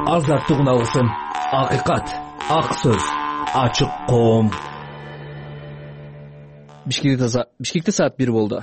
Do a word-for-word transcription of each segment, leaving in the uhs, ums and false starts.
Азаттыгын алсын. Акыйкат, ак сөз, ачык коом. Бишкекте саат бир болду.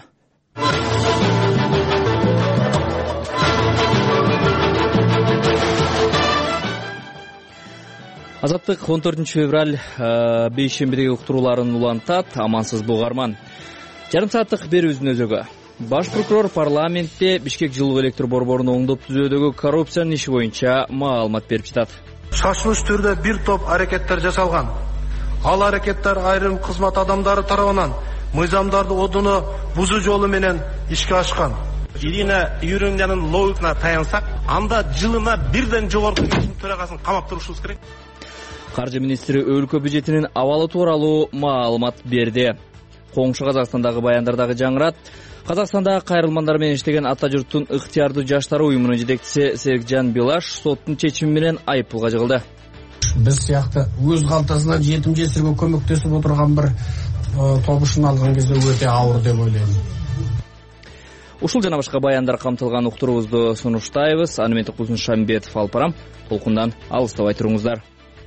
Азаттык он төртүнчү февраль бейшембидеги уктурууларын улантат. Амансыз бугарман. Жарым сааттык берүүбүздүн өзөгү. Баш прокурор парламентте Бишкек жылуу электр борборун оңдоп түзүүдөгү коррупциянын иши боюнча маалымат берип жатат. Шашылыш түрдө бир топ аракеттер жасалган. Ал аракеттер айрым кызмат адамдары тарабынан мыйзамдарды одуну бузуу жолу менен ишке ашкан. Ирина Юрьевнанын логикасына таянсак, анда жылына бирден жогорку кеңештин төрагасын камап турушубуз керек. Каржы министри өлкө бюджетинин абалы тууралуу маалымат берди. Коңшу Казакстандагы баяндардагы жаңырат. Казакстанда кайрылмандар менен иштеген ата журттун ыктыярдуу жаштар уюмунун жетекчиси Серикжан Билаш соттун чечими менен айыппулга жыгылды. Биз сыякты өз калтасынан жетим жесирге көмөктөсүп отурган бир тобушун алган кезде өтө ауыр деп ойлойм. Ушул жана башка баяндар камтылган уктуруубузду сунуштайбыз. Аны мен Кузун Шамбетов алып барам. Толкундан алыстабай туруңуздар.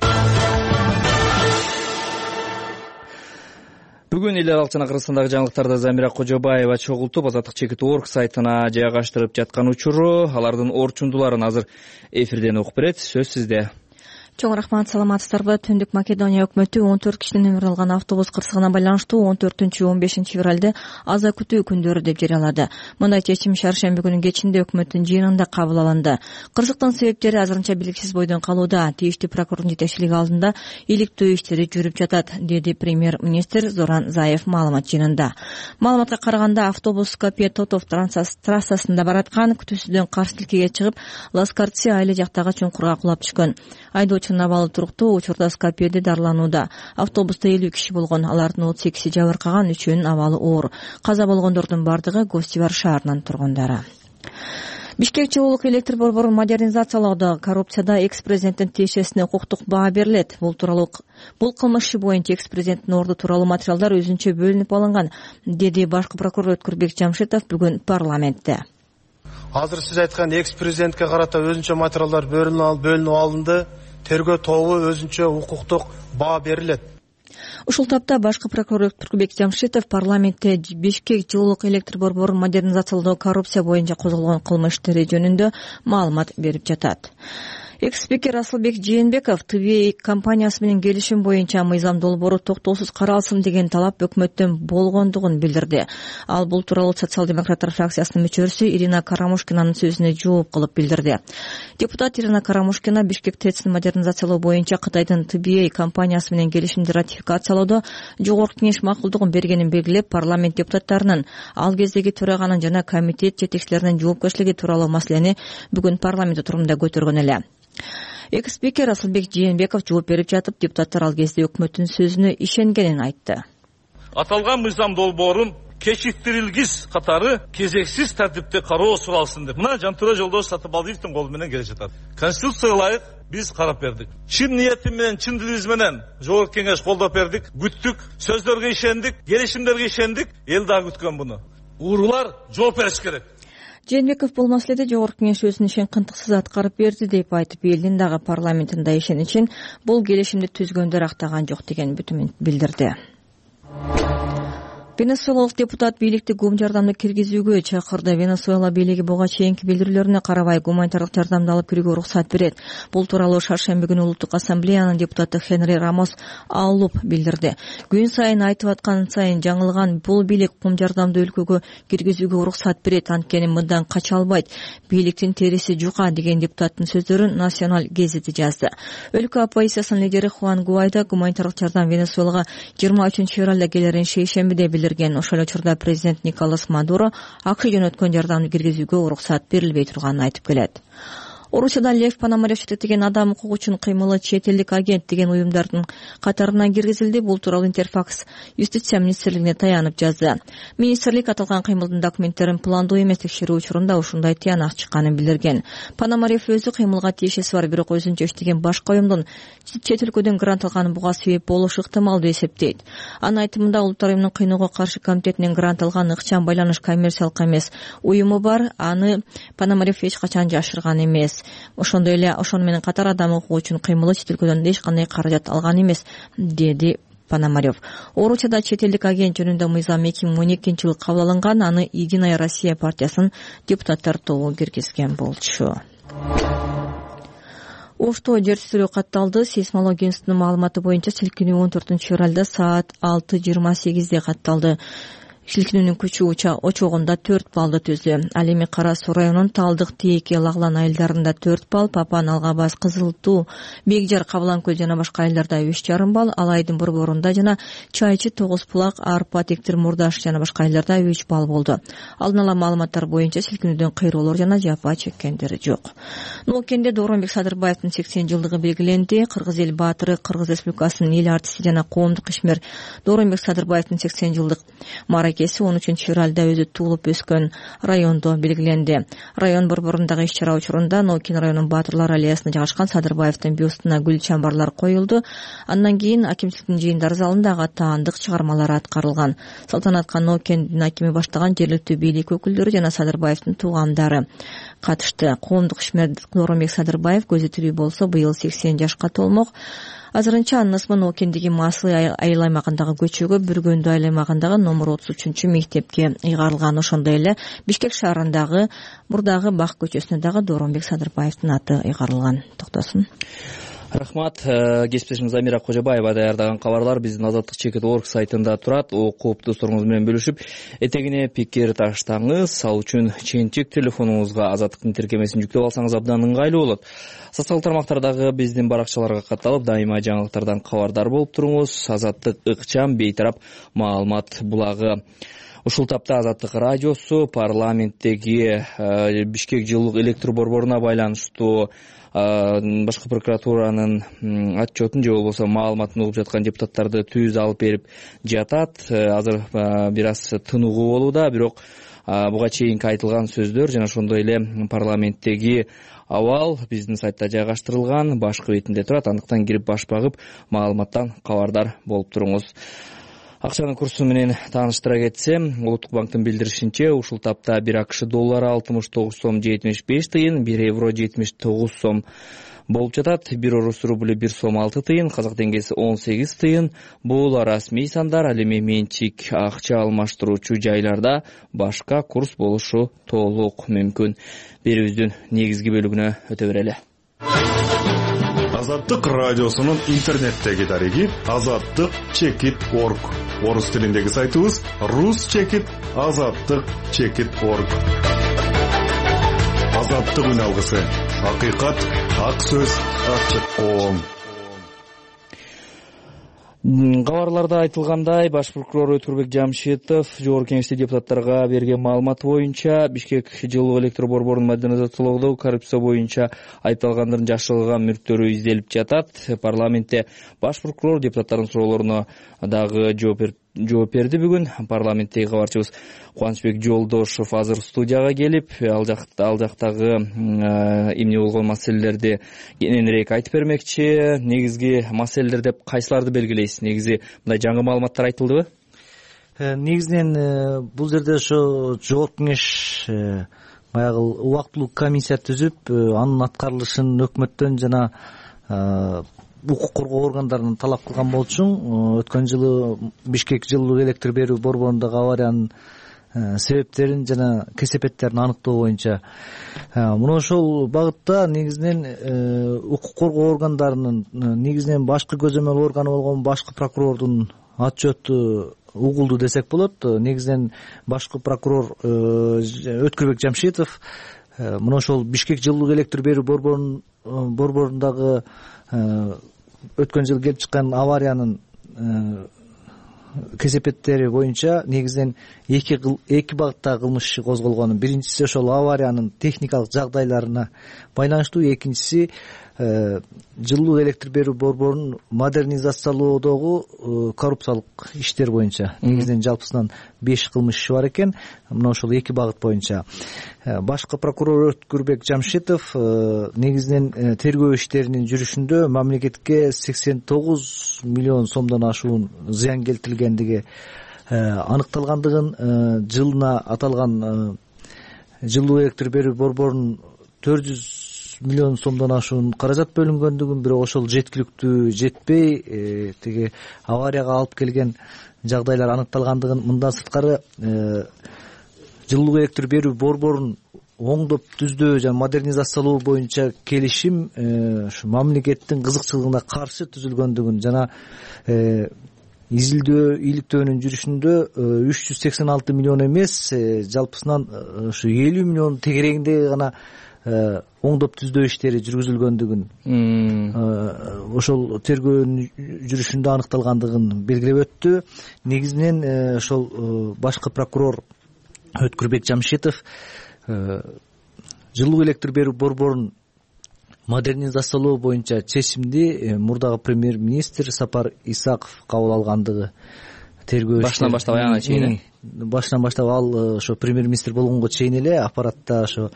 Бүгүн эл аралык жана Кыргызстандагы жаңылыктарды Замира Кожобаева чогултуп, Азаттык чекит орг сайтына жайгаштырып жаткан учуру, алардын орчундуларын азыр эфирден окуп берет. Сөз сизде. Чоң рахмат, саламатсыздарбы? Түндүк Македония өкмөтү он төрт кишинин өмүрүн алган автобус кырсыгына байланыштуу он төртүнчү он бешинчи февралды аза күтүү күндөрү деп жарыялады. Мындай чечим шаршемби күнүнүн кечинде өкмөттүн жыйынында кабыл алынды. Кырсыктын себептери азырынча белгисиз бойдон калууда. Тийиштүү прокурордун жетекчилиги алдында иликтөө иштери жүрүп жатат, деди премьер-министр Зоран Заев маалымат жыйынында. Маалыматка караганда автобус Скопье-Тотов трассасында бараткан, күтүүсүздөн каршы тилкеге чыгып, Ласкарци айылы жактагы чуңкурга кулап түшкөн. Айдоочунун абалы туруктуу, учурда Скопьеде дарыланууда. Автобуста элүү киши болгон, алардын отуз экиси жабыркаган, үчөөнүн абалы оор. Каза болгондордун бардыгы Гостивар шаарынын тургундары. Бишкек жылуулук электр борборун модернизациялоодо коррупцияда экс-президенттин тиешесине укуктук баа берилет. Бул тууралуу бул кылмыш иши боюнча экс-президенттин орду тууралуу материалдар өзүнчө бөлүнүп алынган, деди баш прокурор Өткүрбек Жамшитов бүгүн парламентте. Азыр сиз айткан экс-президентке карата өзүнчө материалдар бөлүнүп алынды. Тергөө тобу өзүнчө укуктук баа берилет. Ушул тапта башкы прокурор Өткүрбек Жамшитов парламентте Бишкек жылуулук электр борборун модернизациялоодо коррупция боюнча козголгон кылмыш иштери жөнүндө маалымат берип жатат. Экс-спикер Асылбек Жээнбеков Т В А компаниясы менен келишим боюнча мыйзам долбоору токтоосуз каралсын деген талап өкмөттөн болгондугун билдирди. Ал бул тууралуу социал-демократтар фракциясынын мүчөсү Ирина Карамушкинанын сөзүнө жооп кылып билдирди. Депутат Ирина Карамушкина Бишкек ТЭЦин модернизациялоо боюнча Кытайдын Т В А компаниясы менен келишимди ратификациялоодо жогорку кеңеш макулдугун бергенин белгилеп, парламент депутаттарынын ал кездеги төраганын жана комитет жетекчилеринин жоопкерчилиги тууралуу маселени бүгүн парламент отурумунда көтөргөн эле. Экс-спикер Асылбек Жээнбеков жооп берип жатып, депутаттар ал кезде өкмөттүн сөзүнө ишенгенин айтты. Аталган мыйзам долбоорун кечиктирилгис катары кезексиз тартипте кароо суралсын деп мына Жантура Жолдош Сатыбалдиевдин колу менен келе жатат. Конституцияга ылайык биз карап бердик. Чын ниети менен, чын дилибиз менен жогорку кеңеш колдоп бердик, күттүк, сөздөргө ишендик, келишимдерге ишендик, эл дагы күткөн буну. Уурулар жооп бериш керек. Жээнбеков бул маселеде жогорку кеңеш өзүнүн ишин кынтыксыз аткарып берди деп айтып, элдин дагы парламентинде ишеничин бул келишимди түзгөндөр актаган жок деген бүтүмүн билдирди. Венесуэлалык депутат бийликти гум жардамды киргизүүгө чакырды. Венесуэла бийлиги буга чейинки билдирүүлөрүнө карабай гуманитардык жардамды алып кирүүгө уруксат берет. Бул тууралуу шаршемби күнү Улуттук ассамблеянын депутаты Хенри Рамос Аулуп билдирди. Күн сайын айтып аткан сайын жаңылган бул бийлик гум жардамды өлкөгө киргизүүгө уруксат берет, анткени мындан кача албайт. Бийликтин териси жука деген депутаттын сөздөрүн Национал гезити жазды. Өлкө оппозициясынын лидери Хуан Гуайдо гуманитардык жардам Венесуэлага жыйырма үчүнчү февралда келерин шейшембиде билдирди. Ошол учурда президент Николас Мадуро акш жөнөткөн жардамды киргизүүгө уруксат берилбей турганын айтып келет. Орусияда Лев Пономарев жетектеген адам укугу үчүн кыймылы чет элдик агент деген уюмдардын катарына киргизилди. Бул тууралуу Интерфакс Юстиция министрлигине таянып жазды. Министрлик аталган кыймылдын документтерин пландуу эмес текшерүү учурунда ушундай тыянак чыкканын билдирген. Пономарев өзү кыймылга тиешеси бар, бирок өзүнчө иштеген башка уюмдун чет өлкөдөн грант алганы буга себеп болушу ыктымал деп эсептейт. Анын айтымында Улуттар уюмунун кыйноого каршы комитетинен грант алган ыкчам байланыш коммерциялык эмес уюму бар, аны Пономарев эч качан жашырган эмес. Ошондой эле ошону менен катар адам окуу үчүн кыймылы чет өлкөдөн эч кандай каражат алган эмес, деди Пономарев. Орусияда чет элдик агент жөнүндө мыйзам эки миң он экинчи жылы кабыл алынган, аны Единая Россия партиясынын депутаттар тобу киргизген болчу. Ошто жер титирөө катталды. Сейсмология институтунун маалыматы боюнча силкинүү он төртүнчү февралда саат алты жыйырма сегизде катталды. Силкинүүнүн күчү очогунда төрт баллды түздү. Ал эми Кара Суу районунун Талдык, Тээке, Лаглан айылдарында төрт балл, Папан, Алгабас, Кызыл Туу, Бекжар, Кабылан көл жана башка айылдарда үч жарым балл, Алайдын борборунда жана Чайчы, Тогуз Булак, Арпа, Тектир, Мурдаш жана башка айылдарда үч балл болду. Алдын ала маалыматтар боюнча силкинүүдөн кыйроолор жана жапа чеккендер жок. Ноокенде Дооронбек Садырбаевдин сексен жылдыгы белгиленди. Кыргыз эл баатыры, Кыргыз Республикасынын эл артисти жана коомдук ишмер Дооронбек Садырбаевдин сексен жылдык маракеси он үчүнчү февралда өзү туулуп өскөн райондо белгиленди. Район борборундагы иш-чара учурунда Ноокин районунун Баатырлар аллеясына жайгашкан Садырбаевдин бюстуна гүл чамбарлар коюлду. Андан кийин акимчиликтин жыйындар залында ага таандык чыгармалар аткарылган. Салтанатка Ноокендин акими баштаган жергиликтүү бийлик өкүлдөрү жана Садырбаевдин туугандары катышты. Коомдук ишмер Дооронбек Садырбаев көзү тирүү болсо быйыл сексен жашка толмок. Азырынча анын ысмы Ноокендеги Маасыл айыл аймагындагы көчөгө, Бүргөндү айыл аймагындагы номер отуз үчүнчү мектепке ыйгарылган. Ошондой эле Бишкек шаарындагы мурдагы Бак көчөсүнө дагы Дооронбек Садырбаевдин аты ыйгарылган. Токтосун. Рахмат. Кесиптешиңиз Амира Кожобаева даярдаган кабарлар биздин азаттык чекит точка орг сайтында турат. Окуп досторуңуз менен бөлүшүп, этегине пикир таштаңыз. Ал үчүн ченчик телефонуңузга азаттыктын тиркемесин жүктөп алсаңыз абдан ыңгайлуу болот. Социалдык тармактардагы биздин баракчаларга катталып, дайыма жаңылыктардан кабардар болуп туруңуз. Азаттык ыкчам бейтарап маалымат булагы. Ушул тапта Азаттык радиосу парламенттеги Бишкек жылуулук электр борборуна байланыштуу башкы прокуратуранын отчетун же болбосо маалыматын угуп жаткан депутаттарды түз алып берип жатат. Азыр бир аз тыныгуу болууда, бирок буга чейинки айтылган сөздөр жана ошондой эле парламенттеги абал биздин сайтта жайгаштырылган, башкы бетинде турат. Андыктан кирип баш багып маалыматтан кабардар болуп туруңуз. Акчанын курсу менен тааныштыра кетсем, Улуттук банктын билдиришинче, ушул тапта бир АКШ доллары алтымыш тогуз сом жетимиш беш тыйын, бир евро жетимиш тогуз сом болуп жатат. Бир орус рубль бир сом алты тыйын, казак теңгеси он сегиз тыйын. Бул расмий сандар. Ал эми менчик акча алмаштыруучу жайларда башка курс болушу толук мүмкүн. Берүүбүздүн негизги бөлүгүнө өтө берели. Азаттык радиосунун интернеттеги дареги азаттык чекит точка орг. Орус тилиндеги сайтыбыз рус чекит азаттык чекит точка орг. Азаттык үн алгысы. Акыйкат, ак сөз, ачык коом. Кабарларда айтылгандай, баш прокурор Өткүрбек Жамшитов жогорку кеңеште депутаттарга берген маалымат боюнча Бишкек жылуу электр борборунун модернизациялоодо коррупция боюнча айыпталгандардын жашырылган мүлктөрү изделип жатат. Парламентте баш прокурор депутаттардын суроолоруна дагы жооп берди. Бүгүн парламенттеги кабарчыбыз Кубанычбек Жолдошов азыр студияга келип, ал жактагы эмне болгон маселелерди кененирээк айтып бермекчи. Негизги маселелер деп кайсыларды белгилейсиз? Негизи мындай жаңы маалыматтар айтылдыбы? Негизинен бул жерде ошо жогорку кеңеш баягы убактылуу комиссия түзүп, анын аткарылышын өкмөттөн жана укук коргоо органдарынан талап кылган болчу. Өткөн жылы Бишкек жылуу электр берүү борборундагы авариянын себептерин жана кесепеттерин аныктоо боюнча мына ошол багытта негизинен укук коргоо органдарынын негизинен башкы көзөмөл органы болгон башкы прокурордун отчету угулду десек болот. Негизинен башкы прокурор Өткүрбек Жамшитов мына ошол Бишкек жылуу электр берүү борборундагы өткөн жылы келип чыккан авариянын кесепеттери боюнча негизинен эки эки багытта кылмыш иши козголгон. Биринчиси ошол авариянын техникалык жагдайларына байланыштуу, экинчиси жылуу электр берүү борборунун модернизациялоодогу коррупциялык иштер боюнча. Негизинен жалпысынан беш кылмыш иши бар экен. Мына ошол эки багыт боюнча башкы прокурор Өткүрбек Жамшитов негизинен тергөө иштеринин жүрүшүндө мамлекетке сексен тогуз миллион сомдон ашуун зыян келтирилгендиги аныкталгандыгын, жылына аталган жылуу электр берүү борборунун төрт жүз миллион сомдон ашуун каражат бөлүнгөндүгүн, бирок ошол жеткиликтүү жетпей тиги аварияга алып келген жагдайлар аныкталгандыгын, мындан сырткары жылуу электр берүү борборун оңдоп түздөө жана модернизациялоо боюнча келишим ушу мамлекеттин кызыкчылыгына каршы түзүлгөндүгүн жана изилдөө иликтөөнүн жүрүшүндө үч жүз сексен алты миллион эмес, жалпысынан ушу элүү миллион тегерегинде гана оңдоп түздөө иштери жүргүзүлгөндүгүн, ошол тергөөнүн жүрүшүндө аныкталгандыгын белгилеп өттү. Негизинен ошол башкы прокурор Өткүрбек Жамшитов жылуу электр берүү борборун модернизациялоо боюнча чечимди мурдагы премьер-министр Сапар Исаков кабыл алгандыгы тергөө башынан баштап аягына чейин башынан баштап ал ошо премьер-министр болгонго чейин эле аппаратта ошо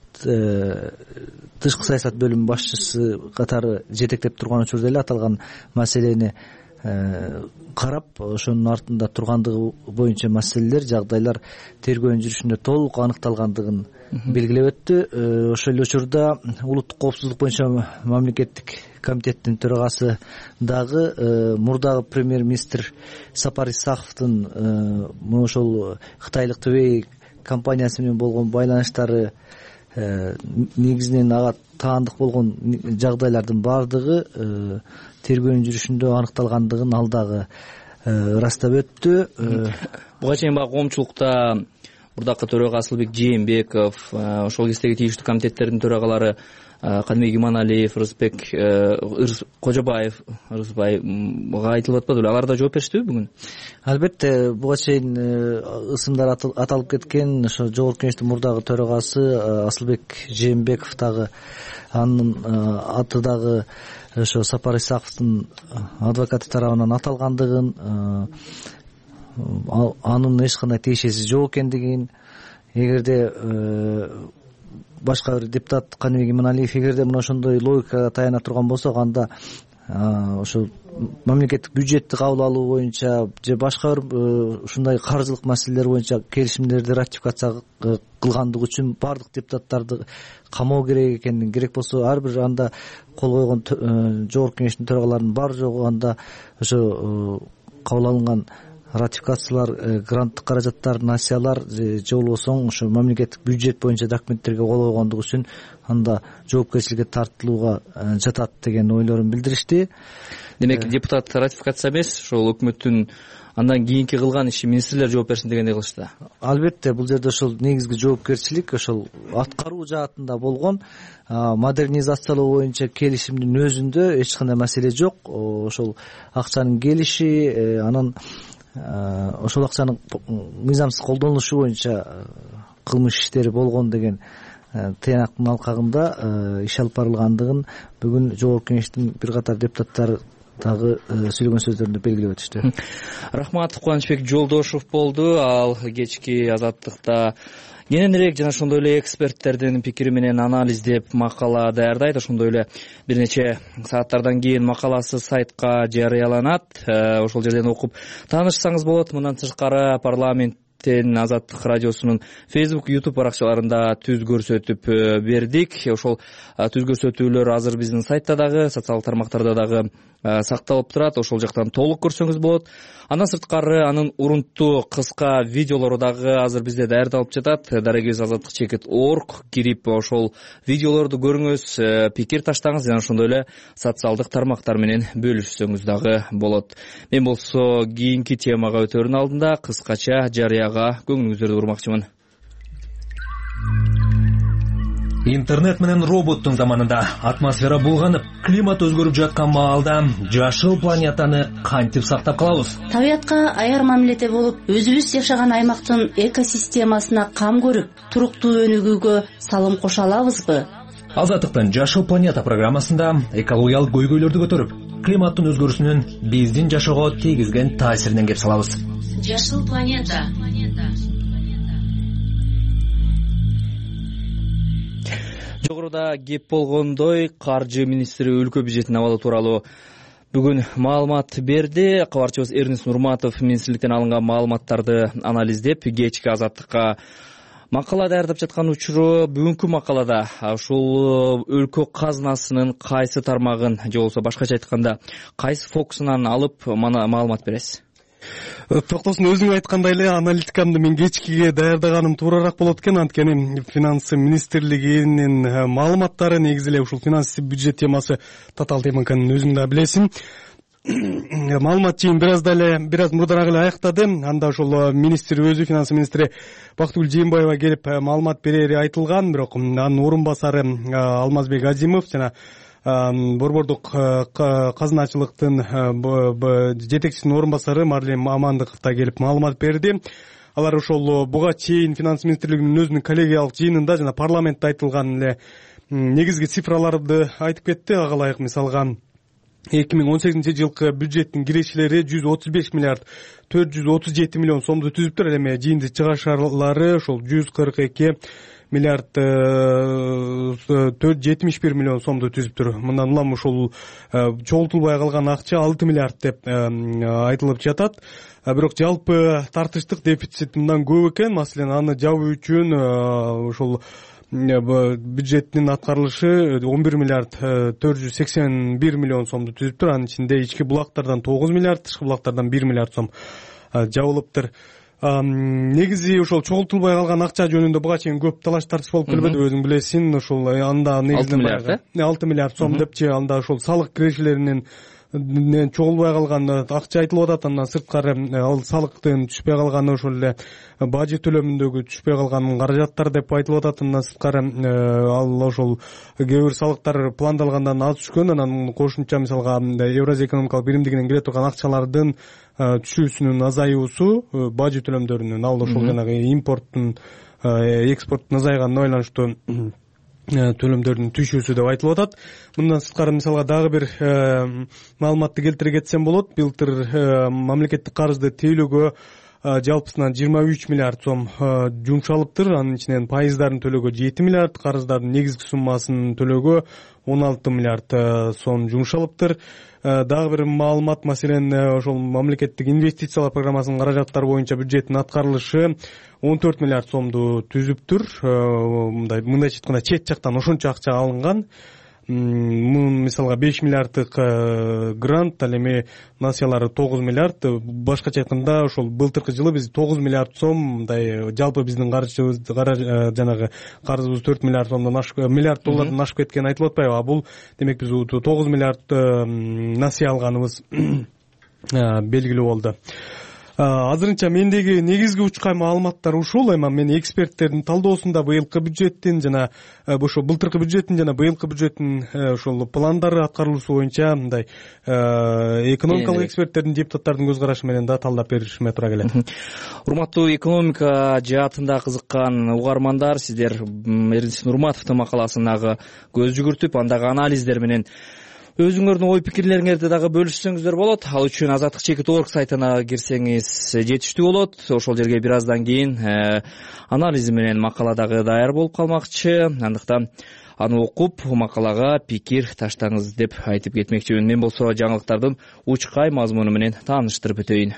тышкы саясат бөлүмүнүн башчысы катары жетектеп турган учурда эле аталган маселени карап, ошонун артында тургандыгы боюнча маселелер, жагдайлар тергөөнүн жүрүшүндө толук аныкталгандыгын белгилеп өттү. Ошол эле учурда улуттук коопсуздук боюнча мамлекеттик комитеттин төрагасы дагы мурдагы премьер-министр Сапар Исаковдун ошол кытайлык Твей компаниясы менен болгон байланыштары, негизинен ага таандык болгон жагдайлардын баардыгы тергөөнүн жүрүшүндө аныкталгандыгын ал дагы ырастап өттү. Буга чейин баягы коомчулукта мурдакы төрага Асылбек Жээнбеков, ошол кездеги тийиштүү комитеттердин төрагалары Кадымбек Иманалиев, Рысбек Кожобаев, Рысбайга айтылып атпады беле? Алар да жооп бериштиби бүгүн? Албетте, буга чейин ысымдар аталып кеткен. Ошо жогорку кеңештин мурдагы төрагасы Асылбек Жээнбеков дагы, анын аты дагы ошо Сапар Исаковдун адвокаты тарабынан аталгандыгын, анын эч кандай тиешеси жок экендигин, эгерде башка бир депутат Кадымбек Иманалиев эгерде мына ошондой логикага таяна турган болсок, анда ошо мамлекеттик бюджетти кабыл алуу боюнча же башка бир ушундай каржылык маселелер боюнча келишимдерди ратификация кылгандыгы үчүн баардык депутаттарды камоо керек экенин, керек болсо ар бир анда кол койгон жогорку кеңештин төрагаларынын бар жогу анда ошо кабыл алынган ратификациялар, гранттык каражаттар, насиялар же болбосо ошо мамлекеттик бюджет боюнча документтерге кол койгондугу үчүн анда жоопкерчиликке тартылууга жатат деген ойлорун билдиришти. Демек, депутат ратификация эмес, ошол өкмөттүн андан кийинки кылган иши министрлер жооп берсин дегендей кылышты. Албетте, бул жерде ошол негизги жоопкерчилик ошол аткаруу жаатында болгон. Модернизациялоо боюнча келишимдин өзүндө эч кандай маселе жок. Ошол акчанын келиши, анан ошол акчанын мыйзамсыз колдонулушу боюнча кылмыш иштери болгон деген тыянактын алкагында иш алып барылгандыгын бүгүн жогорку кеңештин бир катар депутаттары дагы сүйлөгөн сөздөрүндө белгилеп өтүштү. Рахмат. Кубанычбек Жолдошов болду. Ал кечки Азаттыкта кененирээк жана ошондой эле эксперттердин пикири менен анализдеп макала даярдайт. Ошондой эле бир нече сааттардан кийин макаласы сайтка жарыяланат. Ошол жерден окуп таанышсаңыз болот. Мындан тышкары парламент Азаттык радиосунун Facebook, YouTube баракчаларында түз көрсөтүп бердик. Ошол түз көрсөтүүлөр азыр биздин сайтта дагы, социалдык тармактарда дагы сакталып турат. Ошол жактан толук көрсөңүз болот. Андан сырткары анын урунттуу кыска видеолору дагы азыр бизде даярдалып жатат. Дарегиз азаттык чекит точка орг кирип ошол видеолорду көрүңүз, пикир таштаңыз жана ошондой эле социалдык тармактар менен бөлүшсөңүз дагы болот. Мен болсо кийинки темага өтөрүн алдында кыскача жарыяга көңүлүңүздөрдү бурмакчымын. Интернет менен роботтун заманында атмосфера булганып, климат өзгөрүп жаткан маалда жашыл планетаны кантип сактап калабыз? Табиятка аяр мамиледе болуп, өзүбүз жашаган аймактын экосистемасына кам көрүп, туруктуу өнүгүүгө салым кошо алабызбы? Азаттыктын Жашыл планета программасында экологиялык көйгөйлөрдү көтөрүп, климаттын өзгөрүүсүнүн биздин жашоого тийгизген таасиринен кеп салабыз. Жашыл планета. Жогоруда кеп болгондой, каржы министри өлкө бюджетин абалы тууралуу бүгүн маалымат берди. Кабарчыбыз Эрнис Нурматов министрликтен алынган маалыматтарды анализдеп, кечки Азаттыкка Макала даярдап жаткан учуру бүгүнкү макалада ушул өлкө казынасынын кайсы тармагын же болбосо башкача айтканда кайсы фокусунан алып мана маалымат бересиз? Токтосун өзүң айткандай эле аналитикамды мен кечкиге даярдаганым туурараак болот экен, анткени финанс министрлигинин маалыматтары негизи эле ушул финанс бюджет темасы татаал тема экенин өзүң да билесиң. Маалымат жыйын бир аз эле бир аз мурдараак эле аяктады. Анда ошол министр өзү, финанс министри Бактыгүл Жээнбаева келип маалымат берери айтылган, бирок анын орун басары Алмазбек Азимов жана борбордук казыначылыктын жетекчисинин орун басары Марлен Амандыков да келип маалымат берди. Алар ошол буга чейин финанс министрлигинин өзүнүн коллегиялык жыйынында жана парламентте айтылган эле негизги цифраларды айтып кетти. Ага ылайык мисалга эки миң он сегизинчи жылкы бюджеттин кирешелери жүз отуз беш миллиард төрт жүз отуз жети миллион сомду түзүптүр. Эми жыйынтык чыгышарлары ошол жүз кырк эки миллиард төрт жүз жетимиш бир миллион сомду түзүптүр. Мындан улам ушул чогултулбай калган акча алты миллиард деп айтылып жатат. Бирок жалпы тартыштык дефицит мындан көп экен. Маселен, аны жабуу үчүн ошол бюджеттин аткарылышы он бир миллиард төрт жүз сексен бир миллион сомду түзүптүр. Анын ичинде ички булактардан тогуз миллиард, тышкы булактардан бир миллиард сом жабылыптыр. Негизи ошол чогултулбай калган акча жөнүндө буга чейин көп талаш тартыш болуп келбеди, өзүң билесиң. Ошол анда негизинен алты миллиард сом депчи, анда ошол салык кирешелеринин чогулбай калган акча айтылып атат. Андан сырткары ал салыктын түшпөй калганы, ошол эле бажы төлөмүндөгү түшпөй калган каражаттар деп айтылып атат. Андан сырткары ал ошол кээ бир салыктар пландалгандан аз түшкөн. Анан кошумча мисалга Евразия экономикалык биримдигинен келе турган акчалардын түшүүсүнүн азаюусу, бажы төлөмдөрүнүн, ал ошол жанагы импорттун, экспорттун азайганына байланыштуу төлөмдөрдүн түшүүсү деп айтылып атат. Мындан сырткары мисалга дагы бир маалыматты келтире кетсем болот. Былтыр мамлекеттик карызды тейлөөгө жалпысынан жыйырма үч миллиард сом жумшалыптыр. Анын ичинен пайыздарын төлөөгө жети миллиард, карыздардын негизги суммасын төлөөгө он алты миллиард сом жумшалыптыр. Дагы бир маалымат, маселен, ошол мамлекеттик инвестициялар программасынын каражаттары боюнча бюджеттин аткарылышы он төрт миллиард сомду түзүптүр. Мындай мындайча айтканда чет жактан ошончо акча алынган. Мисалга беш миллиарддык грант, ал эми насыялары тогуз миллиард. Башкача айтканда ошол былтыркы жылы биз тогуз миллиард сом, мындай жалпы биздин каржыбыз жанагы карызыбыз төрт миллиард сомдон ашып, миллиард доллардан ашып кеткени айтылып атпайбы? Бул демек биз тогуз миллиард насыя алганыбыз белгилүү болду. Азырынча мендеги негизги учкай маалыматтар ушул. Эми мен эксперттердин талдоосунда быйылкы бюджеттин жана ошо былтыркы бюджеттин жана быйылкы бюджеттин ошол пландары аткарылуусу боюнча мындай экономикалык эксперттердин, депутаттардын көз карашы менен да талдап беришиме туура келет. Урматтуу экономика жаатында кызыккан угармандар, сиздер Эрдис Нурматовдун макаласына көз жүгүртүп, андагы анализдер менен өзүңөрдүн ой пикирлериңерди дагы бөлүшсөңүздөр болот. Ал үчүн азаттык чекит точка орг сайтына кирсеңиз жетиштүү болот. Ошол жерге бир аздан кийин анализи менен макала дагы даяр болуп калмакчы. Андыктан аны окуп, макалага пикир таштаңыз деп айтып кетмекчимин. Мен болсо жаңылыктардын учкай мазмуну менен тааныштырып өтөйүн.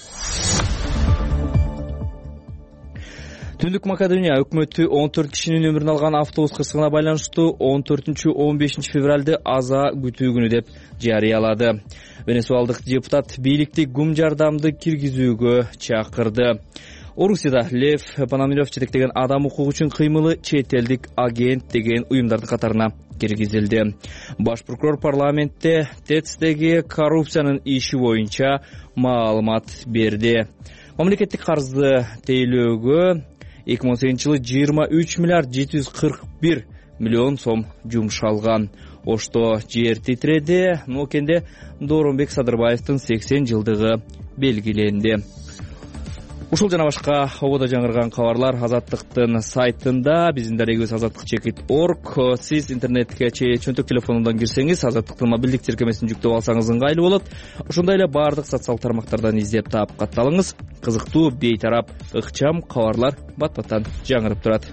Түндүк Македония өкмөтү он төрт кишинин өмүрүн алган автобус кырсыгына байланыштуу он төртүнчү он бешинчи февралды аза күтүү күнү деп жарыялады. Венесуалдык депутат бийликти гум жардамды киргизүүгө чакырды. Орусияда Лев Пономарев жетектеген адам укугу үчүн кыймылы чет элдик агент деген уюмдардын катарына киргизилди. Баш прокурор парламентте ТЭЦдеги коррупциянын иши боюнча маалымат берди. Мамлекеттик карызды тейлөөгө эки миң он сегизинчи жылы жыйырма үч миллиард жети жүз кырк бир миллион сом жумшалган. Ошто жер титиреди. Нокенде Дооронбек Садырбаевдин сексен жылдыгы белгиленди. Ушул жана башка ободо жаңырган кабарлар Азаттыктын сайтында, биздин дарегибиз азаттык чекит точка орг. Сиз интернетке чөнтөк телефонунан кирсеңиз, Азаттыктын мобилдик тиркемесин жүктөп алсаңыз ыңгайлуу болот. Ошондой эле бардык социалдык тармактардан издеп таап катталыңыз. Кызыктуу, бейтарап, ыкчам кабарлар бат-баттан жаңырып турат.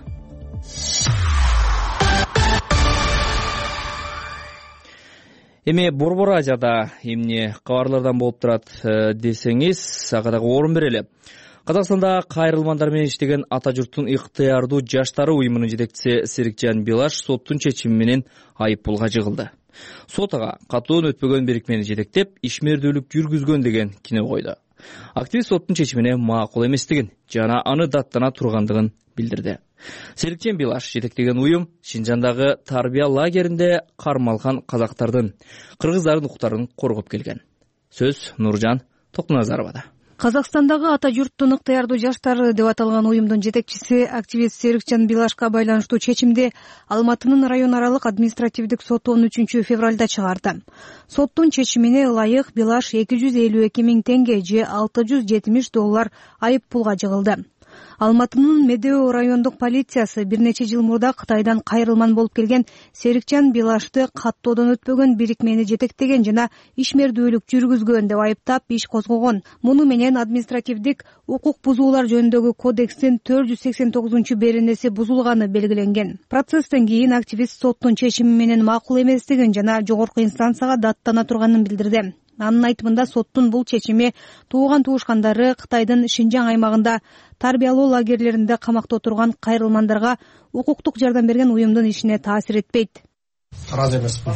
Эми Борбор Азияда эмне кабарлардан болуп турат десеңиз, ага дагы орун берели. Казакстанда кайрылмандар менен иштеген ата журттун ыктыярдуу жаштары уюмунун жетекчиси Серикжан Билаш соттун чечими менен айып пулга жыгылды. Сот ага катуун өтпөгөн бирикмени жетектеп, ишмердүүлүк жүргүзгөн деген кино койду. Активист соттун чечимине макул эместигин жана аны даттана тургандыгын билдирди. Серикжан Билаш жетектеген уюм Шинжандагы тарбия лагеринде кармалган казактардын, кыргыздардын укуктарын коргоп келген. Сөз Нуржан Токтоназаровада. Казакстандагы ата журттун ыктыярдуу жаштары деп аталган уюмдун жетекчиси активист Серикжан Билашка байланыштуу чечимди Алматынын район аралык административдик соту он үчүнчү февралда чыгарды. Соттун чечимине ылайык Билаш эки жүз элүү эки миң теңге же алты жүз жетимиш доллар айып пулга жыгылды. Алматынын Медео райондук полициясы бир нече жыл мурда Кытайдан кайрылман болуп келген Серикжан Билашты каттоодон өтпөгөн бирикмени жетектеген жана ишмердүүлүк жүргүзгөн деп айыптап иш козгогон. Муну менен административдик укук бузуулар жөнүндөгү кодекстин төрт жүз сексен тогузунчу беренеси бузулганы белгиленген. Процесстен кийин активист соттун чечими менен макул эместигин жана жогорку инстанцияга даттана турганын билдирди. Анын айтымында соттун бул чечими тууган туушкандары Кытайдын Шинжаң аймагында тарбиялоо лагерлеринде камакта отурган кайрылмандарга укуктук жардам берген уюмдун ишине таасир этпейт. Ыраазы эмесмин.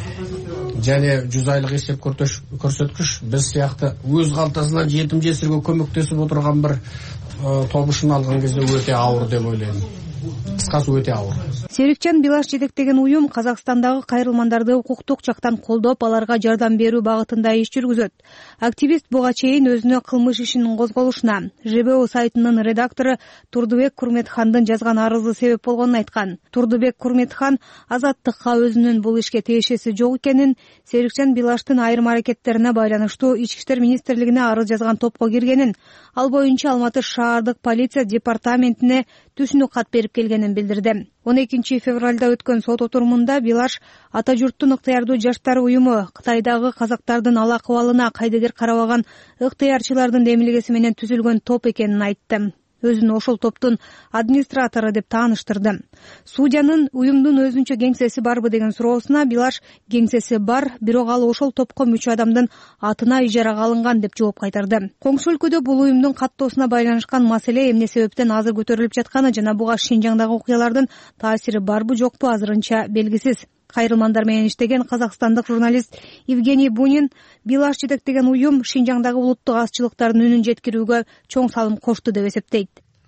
Және жүз айлык эсеп көрсөткүч биз сыяктуу өз калтасынан жетим жесирге көмөктөсүп отурган бир тобушун алган кезде өтө ауыр деп ойлойм. Кыскасы өтө ауыр. Серикжан Билаш жетектеген уюм Казакстандагы кайрылмандарды укуктук жактан колдоп, аларга жардам берүү багытында иш жүргүзөт. Активист буга чейин өзүнө кылмыш ишинин козголушуна ЖБО сайтынын редактору Турдубек Курметхандын жазган арызы себеп болгонун айткан. Турдубек Курметхан Азаттыкка өзүнүн бул ишке тиешеси жок экенин, Серикжан Билаштын айрым аракеттерине байланыштуу Ички иштер министрлигине арыз жазган топко киргенин, ал боюнча Алматы шаардык полиция департаментине түшүнүк кат берип келгенин билдирди. он экинчи февралда өткөн сот отурумунда Билаш ата журттун ыктыярдуу жаштар уюму Кытайдагы казактардын ал акыбалына кайдыгер карабаган ыктыярчылардын демилгеси менен түзүлгөн топ экенин айтты. Өзүн ошол топтун администратору деп тааныштырды. Судьянын уюмдун өзүнчө кеңсеси барбы деген суроосуна Билаш кеңсеси бар, бирок ал ошол топко мүчө адамдын атына ижарага алынган деп жооп кайтарды. Коңшу өлкөдө бул уюмдун каттоосуна байланышкан маселе эмне себептен азыр көтөрүлүп жатканы жана буга Шинжаңдагы окуялардын таасири барбы жокпу азырынча белгисиз. Кайрылмандар менен иштеген казакстандык журналист Евгений Бунин Билаш жетектеген уюм Шинжаңдагы улуттук азчылыктардын үнүн жеткирүүгө чоң салым кошту деп эсептейт.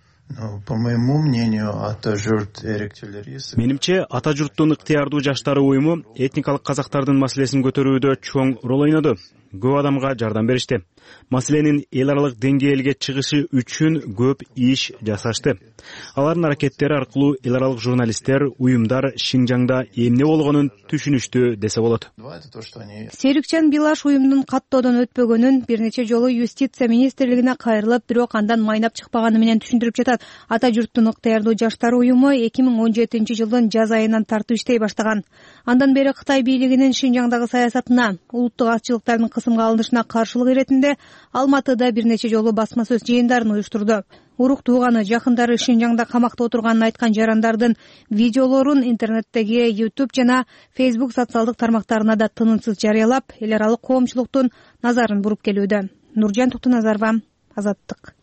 По моему мнению, ата журт эректелери. Менимче, ата журттун ыктыярдуу жаштары уюму этникалык казактардын маселесин көтөрүүдө чоң рол ойноду. Көп адамга жардам беришти. Маселенин эл аралык деңгээлге чыгышы үчүн көп иш жасашты. Алардын аракеттери аркылуу эл аралык журналисттер, уюмдар Шинжаңда эмне болгонун түшүнүштү десе болот. Серикжан Билаш уюмдун каттоодон өтпөгөнүн бир нече жолу юстиция министрлигине кайрылып, бирок андан майнап чыкпаганы менен түшүндүрүп жатат. Ата журттун ыктыярдуу жаштар уюму эки миң он жетинчи жылдын жаз айынан тартып иштей баштаган. Андан бери Кытай бийлигинин Шинжаңдагы саясатына, улуттук азчылыктардын кысымга алынышына каршылык иретинде Алматыда бир нече жолу басма сөз жыйындарын уюштурду. Урук тууганы, жакындары Шинжаңда камакта отурганын айткан жарандардын видеолорун интернеттеги YouTube жана Facebook социалдык тармактарына да тынымсыз жарыялап, эл аралык коомчулуктун назарын буруп келүүдө. Нуржан Токтоназарова, Азаттык.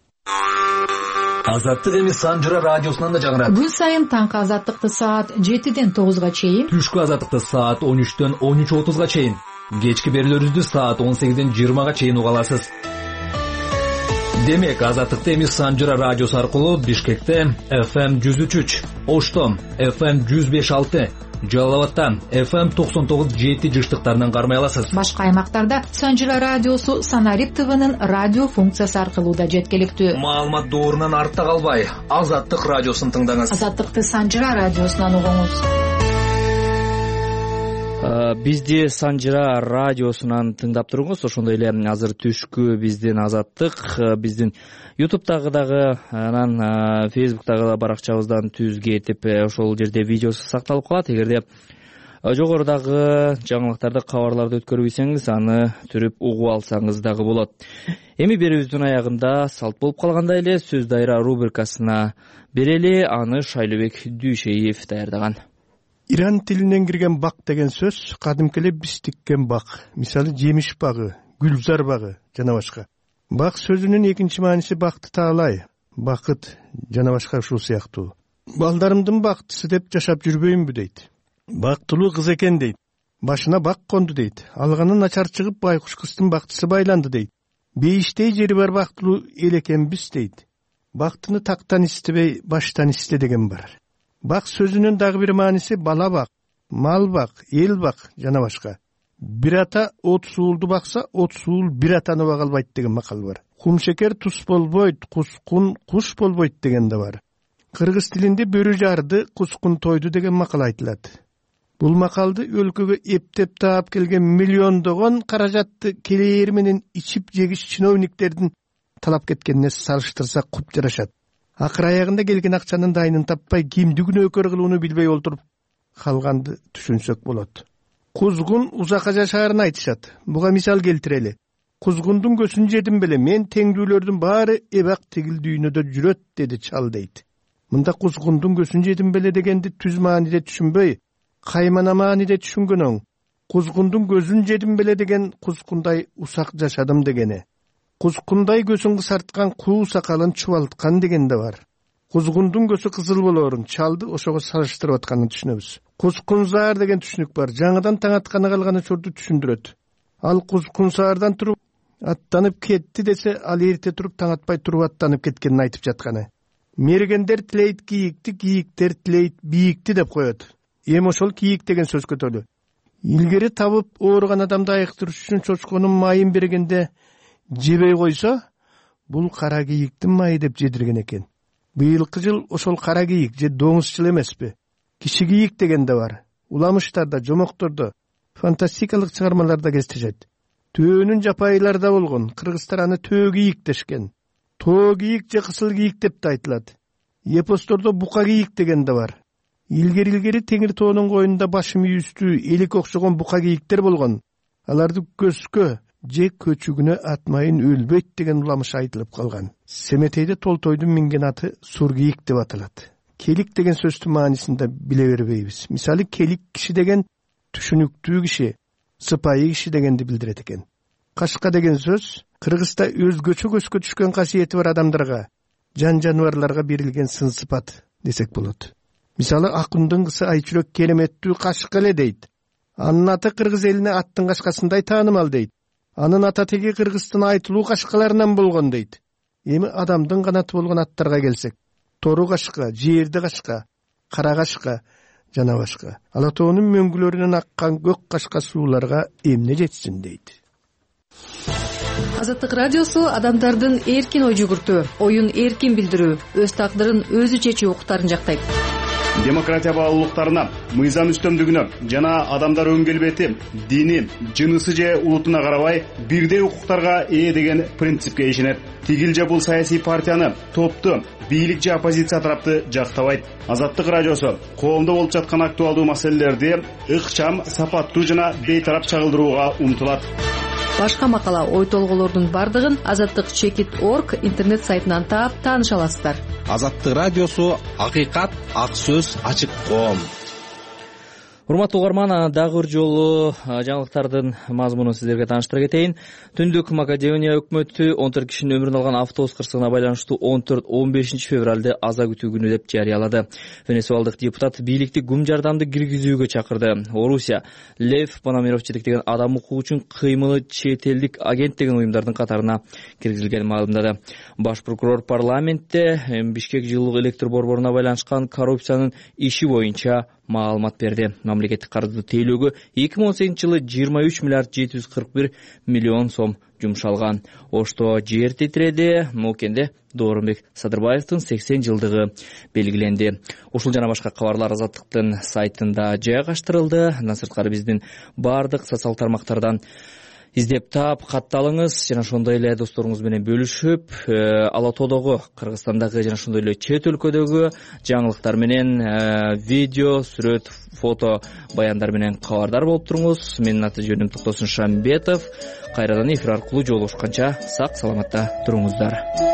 Азаттык эми Санжыра радиосунан да жаңырат. Күн сайын таңкы Азаттыкты саат жетиден тогузга чейин, түшкү Азаттыкты саат он үчтөн он үч отузга чейин, кечки берүүлөрүбүздү саат он сегизден жыйырмага чейин уга аласыз. Демек, Азаттыкты эми Санжыра радиосу аркылуу Бишкекте эф эм жүз үч үч, Ошто эф эм жүз беш алты, Жалал абадта эф эм токсон тогуз жети жыштыктарынан кармай аласыз. Башка аймактарда Санжыра радиосу Санарип ТВнын радио функциясы аркылуу да жеткиликтүү. Маалымат доорунан артта калбай, Азаттык радиосун тыңдаңыз. Азаттыкты Санжыра радиосунан угуңуз. Бизди Санжыра радиосунан тыңдап туруңуз. Ошондой эле азыр түшкү биздин Азаттык биздин YouTube'дагы дагы анан Facebook'дагы да баракчабыздан түзгө этип ошол жерде видеосу сакталып калат. Эгерде жогорудагы жаңылыктарды, кабарларды өткөрбөйсөңүз, аны түрүп угуп алсаңыз дагы болот. Эми берүүбүздүн аягында салт болуп калгандай эле сөз дайра рубрикасына берели. Аны Шайлообек Дүйшеев даярдаган. Иран тилинен кирген бак деген сөз кадимки эле биз тиккен бак. Мисалы жемиш багы, гүлзар багы жана башка. Бак сөзүнүн экинчи мааниси бакты таалай. бакыт жана башка ушул сыяктуу. Балдарымдын бактысы деп жашап жүрбөйүнбү дейт. Бактылуу кыз экен дейт. Башына бак конду дейт. Алганын начар чыгып байкуш кыздын бактысы байланды дейт. Бейиштей жери бар бактылуу эл экенбиз дейт. Бактыны тактан истебей баштан исте деген бар. Бак сөзүнүн дагы бир мааниси бала бак, мал бак, эл бак жана башка. Бир ата от суулду бакса, от суул бир атаны бага албайт деген макал бар. Кумшекер туз болбойт, кускун куш болбойт деген да бар. Кыргыз тилинде бөрү жарды, кускун тойду деген макал айтылат. Бул макалды өлкөгө эптеп таап келген миллиондогон каражатты келээр менен ичип жегиш чиновниктердин талап кеткенине салыштырсак куп жарашат. Акыр аягында келген акчанын дайынын таппай кимди күнөөкөр кылууну билбей олтуруп калганды түшүнсөк болот. Кузгун узакка жашаарын айтышат. Буга мисал келтирели. Кузгундун көсүн жедим беле, мен теңдүүлөрдүн баары эбак тигил дүйнөдө жүрөт деди чал дейт. Мында кузгундун көсүн жедим беле дегенди түз мааниде түшүнбөй, каймана мааниде түшүнгөн оң. Кузгундун көзүн жедим беле деген кузгундай усак жашадым дегени. Кузгундай көзүн кысарткан куу сакалын чубалткан деген да бар. Кузгундун көзү кызыл болоорун чалды ошого салыштырып атканын түшүнөбүз. Кузгунзаар деген түшүнүк бар. Жаңыдан таң атканы калган учурду түшүндүрөт. Ал кузгунзаардан туруп аттанып кетти десе, ал эрте туруп таң атпай туруп аттанып кеткенин айтып жатканы. Мергендер тилейт кийикти, кийиктер тилейт бийикти деп коет. Эми ошол кийик деген сөз көтөлү. Илгери табып ооруган адамды айыктырыш үчүн чочконун майын бергенде жебей койсо, бул кара кийиктин майы деп жедирген экен. Быйылкы жыл ошол кара кийик же доңуз жыл эмеспи? Киши кийик деген да бар. Уламыштарда, жомоктордо, фантастикалык чыгармаларда кездешет. Төөнүн жапайыларда болгон, кыргыздар аны төө кийик дешкен. Тоо кийик же кысыл кийик деп да айтылат. Эпостордо бука кийик деген да бар. Илгери-илгери Теңир тоонун коюнунда башы мүйүстүү, элик окшогон бука кийиктер болгон. Аларды көскө же көчүгүнө атмайын өлбөйт деген уламыш айтылып калган. Семетейде толтойдун минген аты сур кийик деп аталат. Келик деген сөздүн маанисин да биле бербейбиз. Мисалы, келик киши деген түшүнүктүү киши, сыпайы киши дегенди билдирет экен. Кашка деген сөз Кыргызда өзгөчө көзгө түшкөн касиети бар адамдарга, жан жаныбарларга берилген сын сыпат десек болот. Мисалы, Акындын кызы Айчүрөк кереметтүү кашка эле дейт. Анын аты кыргыз элине аттын кашкасындай таанымал дейт. Анын ата теги Кыргыздын айтылуу кашкаларынан болгон дейт. Эми адамдын канаты болгон аттарга келсек, тору кашка, жерди кашка, кара кашка жана башка. Ала тоонун мөңгүлөрүнөн аккан көк кашка сууларга эмне жетсин дейт. Азаттык радиосу адамдардын эркин ой жүгүртүү, оюн эркин билдирүү, өз тагдырын өзү чечүү укуктарын жактайт. Демократия баалуулуктарына, мыйзам үстөмдүгүнө жана адамдар өң келбети, дини, жынысы же улутуна карабай бирдей укуктарга ээ деген принципке ишенет. Тигил же бул саясий партияны, топту, бийлик же оппозиция тарапты жактабайт. Азаттык радиосу коомдо болуп жаткан актуалдуу маселелерди ыкчам, сапаттуу жана бейтарап чагылдырууга умтулат. Башка макала, ой толголордун бардыгын азаттык чекит точка орг интернет сайтынан таап тааныша аласыздар. Азаттык радиосу акыйкат, ак сөз, ачык коом. Урматтуу угарман, дагы бир жолу жаңылыктардын мазмунун сиздерге тааныштыра кетейин. Түндүк Македония өкмөтү он төрт кишинин өмүрүн алган автобус кырсыгына байланыштуу он төрт он бешинчи февралды аза күтүү күнү деп жарыялады. Венесуалдык депутат бийликти гум жардамды киргизүүгө чакырды. Орусия Лев Пономарев жетектеген адам укугу үчүн кыймылы чет элдик агент деген уюмдардын катарына киргизилгенин маалымдады. Баш прокурор парламентте Бишкек жылуулук электр борборуна байланышкан коррупциянын иши боюнча маалымат берди. Мамлекеттик карызды тейлөөгө эки миң он сегизинчи жылы жыйырма үч миллиард жети жүз кырк бир миллион сом жумшалган. Ошто жер титиреди. Мокенде Доорунбек Садырбаевдин сексен жылдыгы белгиленди. Ушул жана башка кабарлар Азаттыктын сайтында жайгаштырылды. Андан сырткары биздин бардык социал тармактардан издеп таап, катталыңыз жана ошондой эле досторуңуз менен бөлүшүп, Ала Тоодогу, Кыргызстандагы жана ошондой эле чет өлкөдөгү жаңылыктар менен видео, сүрөт, фото баяндар менен кабардар болуп туруңуз. Менин аты жөнүм Токтосун Шамбетов. Кайрадан эфир аркылуу жолугушканча сак саламатта туруңуздар.